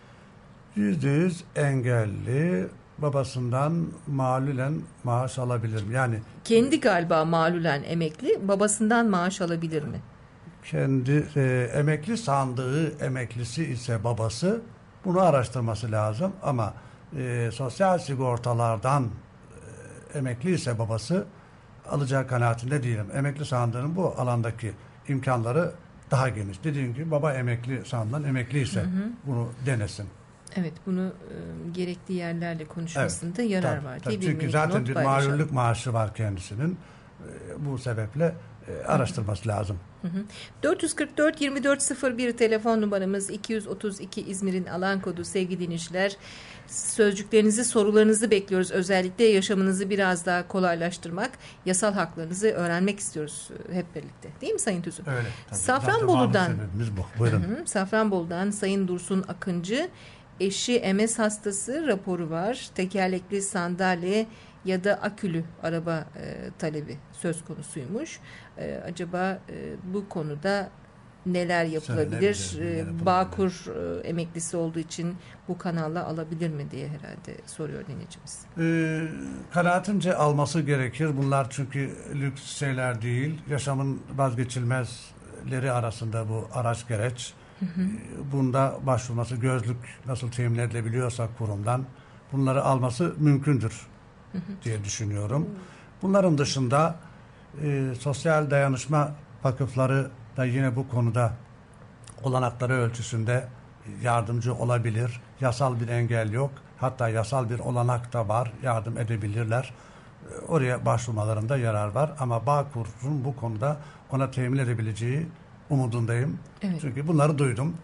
Yüzde yüz engelli babasından malulen maaş alabilir mi? Yani Kendi galiba malulen emekli, babasından maaş alabilir mi? kendi e, emekli sandığı emeklisi ise babası, bunu araştırması lazım ama e, sosyal sigortalardan e, emekli ise babası alacağı kanaatinde değilim. Emekli sandığının bu alandaki imkanları daha geniş. Dediğim gibi baba emekli sandığından emekli ise hı hı. bunu denesin. Evet, bunu e, gerekli yerlerle konuşmasında Evet, yarar tabii, var. tabii. Diye Çünkü zaten bir mağrurluk maaşı var kendisinin. E, bu sebeple e, araştırması lazım. Hı hı. dört yüz kırk dört yirmi dört sıfır bir telefon numaramız, iki yüz otuz iki İzmir'in alan kodu. Sevgili dinleyiciler, sözcüklerinizi, sorularınızı bekliyoruz. Özellikle yaşamınızı biraz daha kolaylaştırmak, yasal haklarınızı öğrenmek istiyoruz hep birlikte. Değil mi Sayın Tüzün? Öyle. Tabii. Safranbolu'dan bu. Buyurun. Hı hı. Safranbolu'dan Sayın Dursun Akıncı, eşi M S hastası, raporu var. Tekerlekli sandalye ya da akülü araba e, talebi söz konusuymuş. E, acaba e, bu konuda neler yapılabilir? Söylenebilir, E, Bağkur e, emeklisi olduğu için bu kanalla alabilir mi diye herhalde soruyor dinleyicimiz. E, kanaatimce alması gerekir. Bunlar çünkü lüks şeyler değil. Yaşamın vazgeçilmezleri arasında bu araç gereç. Hı hı. Bunda başvurması, gözlük nasıl temin edilebiliyorsa kurumdan bunları alması mümkündür hı hı. diye düşünüyorum. Bunların dışında e, sosyal dayanışma vakıfları da yine bu konuda olanakları ölçüsünde yardımcı olabilir. Yasal bir engel yok. Hatta yasal bir olanak da var. Yardım edebilirler. Oraya başvurmalarında yarar var. Ama Bağkur'un bu konuda ona temin edebileceği umudundayım. Evet. Çünkü bunları duydum.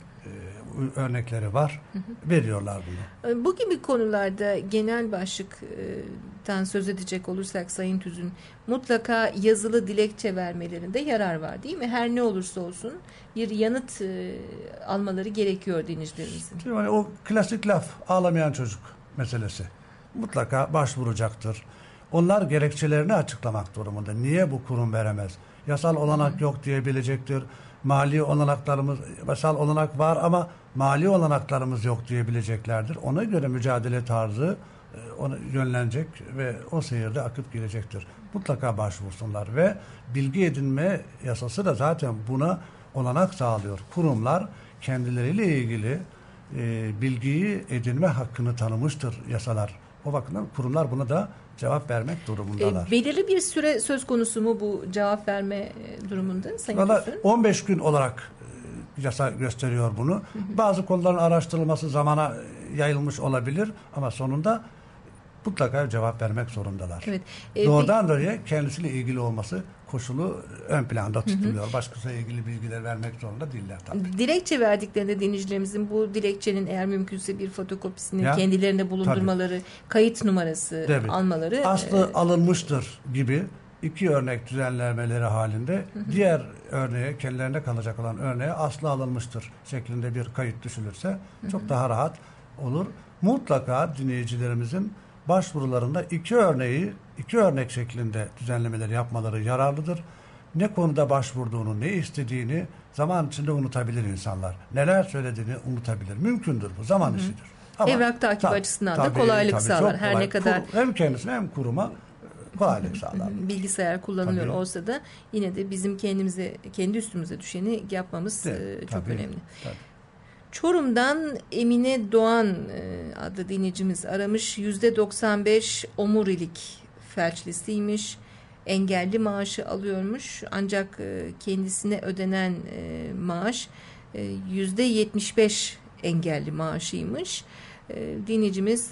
Ee, örnekleri var. Hı hı. Veriyorlar bunu. Bu gibi konularda genel başlıktan söz edecek olursak Sayın Tüzün, mutlaka yazılı dilekçe vermelerinde yarar var değil mi? Her ne olursa olsun bir yanıt e, almaları gerekiyor dinleyicilerimizin. Yani o klasik laf, ağlamayan çocuk meselesi. Mutlaka başvuracaktır. Onlar gerekçelerini açıklamak durumunda. Niye bu kurum veremez? Yasal olanak Hı. yok diyebilecektir. Mali olanaklarımız, yasal olanak var ama mali olanaklarımız yok diyebileceklerdir. Ona göre mücadele tarzı ona yönlenecek ve o seyirde akıp gelecektir. Mutlaka başvursunlar ve bilgi edinme yasası da zaten buna olanak sağlıyor. Kurumlar kendileriyle ilgili e, bilgiyi edinme hakkını tanımıştır yasalar. O bakımdan kurumlar buna da cevap vermek durumundalar. E, belirli bir süre söz konusu mu bu cevap verme durumunda Sayın Valla Tüzün? on beş gün olarak e, yasa gösteriyor bunu. Hı hı. Bazı konuların araştırılması zamana yayılmış olabilir ama sonunda mutlaka cevap vermek zorundalar. Evet. E, Doğrudan bir... doğruya kendisiyle ilgili olması koşulu ön planda tutuluyor. Hı hı. Başkasıyla ilgili bilgiler vermek zorunda değiller tabii. Dilekçe verdiklerinde dinleyicilerimizin bu dilekçenin eğer mümkünse bir fotokopisini ya, kendilerinde bulundurmaları, tabii. kayıt numarası tabii. almaları. Aslı e... alınmıştır gibi iki örnek düzenlemeleri halinde hı hı. diğer örneğe, kendilerine kalacak olan örneğe aslı alınmıştır şeklinde bir kayıt düşülürse hı hı. çok daha rahat olur. Mutlaka dinleyicilerimizin başvurularında iki örneği, iki örnek şeklinde düzenlemeleri yapmaları yararlıdır. Ne konuda başvurduğunu, ne istediğini zaman içinde unutabilir insanlar. Neler söylediğini unutabilir. Mümkündür bu, zaman Hı-hı. işidir. Ama, Evrak takibi tabii, açısından da tabii, kolaylık tabii, sağlar. Her kolay. ne kadar Kur, hem kendisine hem kuruma kolaylık sağlar. Bilgisayar kullanılıyor tabii. olsa da yine de bizim kendimize, kendi üstümüze düşeni yapmamız evet, çok tabii, önemli. Tabii. Çorum'dan Emine Doğan adlı dinleyicimiz aramış. yüzde doksan beş omurilik felçlisiymiş. Engelli maaşı alıyormuş. Ancak kendisine ödenen maaş yüzde yetmiş beş engelli maaşıymış. Dinleyicimiz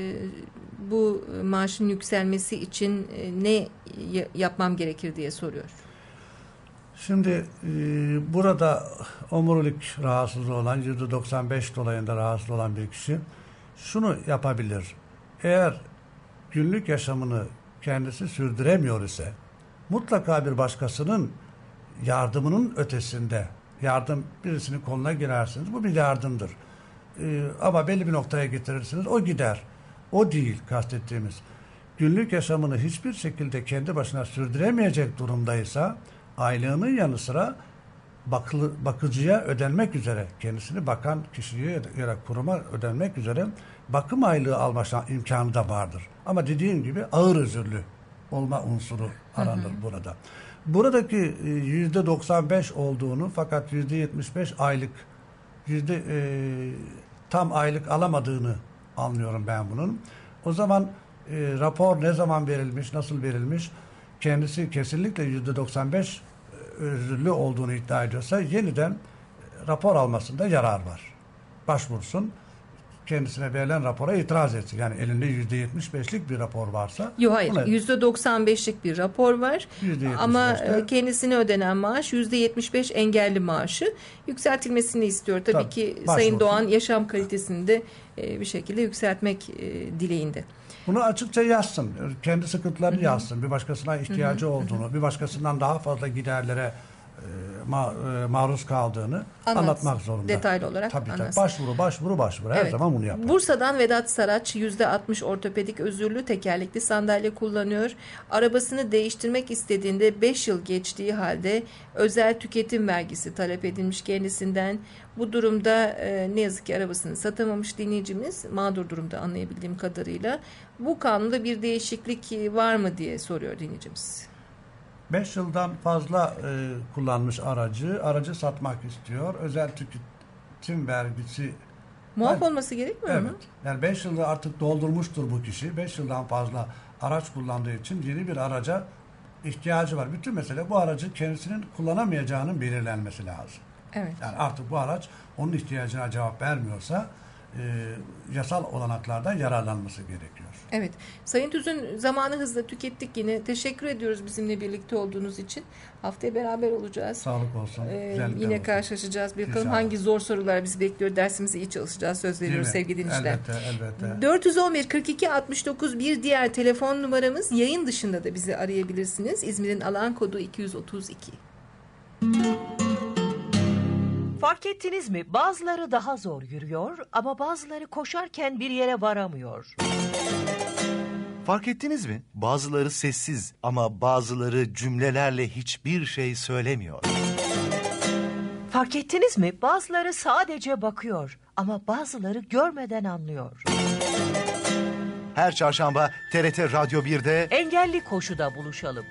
bu maaşın yükselmesi için ne yapmam gerekir diye soruyor. Şimdi e, burada omurilik rahatsızlığı olan yüzde doksan beş dolayında rahatsız olan bir kişi şunu yapabilir. Eğer günlük yaşamını kendisi sürdüremiyor ise mutlaka bir başkasının yardımının ötesinde yardım birisinin koluna girersiniz. Bu bir yardımdır. E, ama belli bir noktaya getirirsiniz. O gider. O değil kastettiğimiz. Günlük yaşamını hiçbir şekilde kendi başına sürdüremeyecek durumdaysa aylığının yanı sıra bakılı, bakıcıya ödenmek üzere, kendisini bakan kişiye ya da kuruma ödenmek üzere bakım aylığı alma imkanı da vardır. Ama dediğim gibi ağır özürlü olma unsuru aranır hı hı. burada. Buradaki yüzde doksan beş olduğunu fakat yüzde yetmiş beş aylık yüzde e, tam aylık alamadığını anlıyorum ben bunun. O zaman e, rapor ne zaman verilmiş, nasıl verilmiş? Kendisi kesinlikle yüzde doksan beş özürlü olduğunu iddia ediyorsa yeniden rapor almasında yarar var. Başvursun. Kendisine verilen rapora itiraz etsin. Yani elinde yüzde yetmiş beşlik bir rapor varsa. Yok hayır. yüzde doksan beşlik bir rapor var. Ama kendisine ödenen maaş yüzde yetmiş beş engelli maaşı. Yükseltilmesini istiyor. Tabii, Tabii ki başvursun. Sayın Doğan yaşam kalitesini de bir şekilde yükseltmek dileğinde. Bunu açıkça yazsın. Kendi sıkıntılarını Hı-hı. yazsın. Bir başkasına ihtiyacı Hı-hı. olduğunu, bir başkasından daha fazla giderlere e, ma, e, maruz kaldığını Anlatsın. anlatmak zorunda. Detaylı olarak tabii, anlatsın. Tabii. Başvuru, başvuru, başvuru. Her evet. zaman bunu yapar. Bursa'dan Vedat Saraç yüzde altmış ortopedik özürlü tekerlekli sandalye kullanıyor. Arabasını değiştirmek istediğinde beş yıl geçtiği halde özel tüketim vergisi talep edilmiş kendisinden. Bu durumda e, ne yazık ki arabasını satamamış dinleyicimiz, mağdur durumda anlayabildiğim kadarıyla. Bu kanunda bir değişiklik var mı diye soruyor dinleyicimiz. beş yıldan fazla e, kullanmış aracı, aracı satmak istiyor. Özel tüketim vergisi muaf yani, olması gerekmiyor evet, mu? Evet. Yani beş yılı artık doldurmuştur bu kişi. beş yıldan fazla araç kullandığı için yeni bir araca ihtiyacı var. Bütün mesele bu aracı kendisinin kullanamayacağının belirlenmesi lazım. Evet. Yani artık bu araç onun ihtiyacına cevap vermiyorsa e, yasal olanaklardan yararlanması gerekiyor. Evet. Sayın Tüzün, zamanı hızla tükettik yine. Teşekkür ediyoruz bizimle birlikte olduğunuz için. Haftaya beraber olacağız. Sağlık olsun. Ee, yine olsun. karşılaşacağız. Bakalım İnşallah. hangi zor sorular bizi bekliyor. Dersimizi iyi çalışacağız. Söz veriyoruz sevgili dinleyiciler. Elbette, elbette. dört yüz on bir kırk iki altmış dokuz bir diğer telefon numaramız. Yayın dışında da bizi arayabilirsiniz. İzmir'in alan kodu iki yüz otuz iki. Fark ettiniz mi? Bazıları daha zor yürüyor ama bazıları koşarken bir yere varamıyor. Fark ettiniz mi? Bazıları sessiz ama bazıları cümlelerle hiçbir şey söylemiyor. Fark ettiniz mi? Bazıları sadece bakıyor ama bazıları görmeden anlıyor. Her çarşamba T R T Radyo bir'de Engelli Koşu'da buluşalım.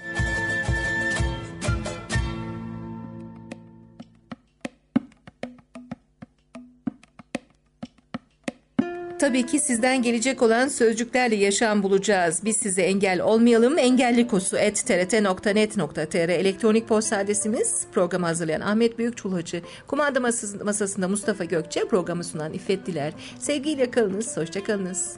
Tabii ki sizden gelecek olan sözcüklerle yaşam bulacağız. Biz size engel olmayalım. Engellikosu at t r t nokta net nokta t r elektronik posta adresimiz. Programı hazırlayan Ahmet Büyükçulhacı, kumanda masasında Mustafa Gökçe, programı sunan İffet Diler. Sevgiyle kalınız, hoşça kalınız.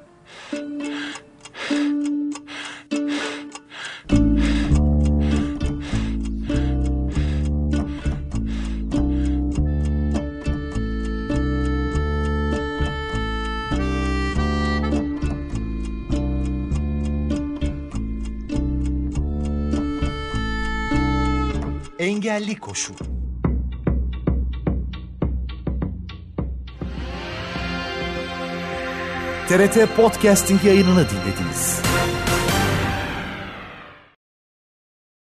Engelli Koşu. T R T Podcasting yayınını dinlediniz.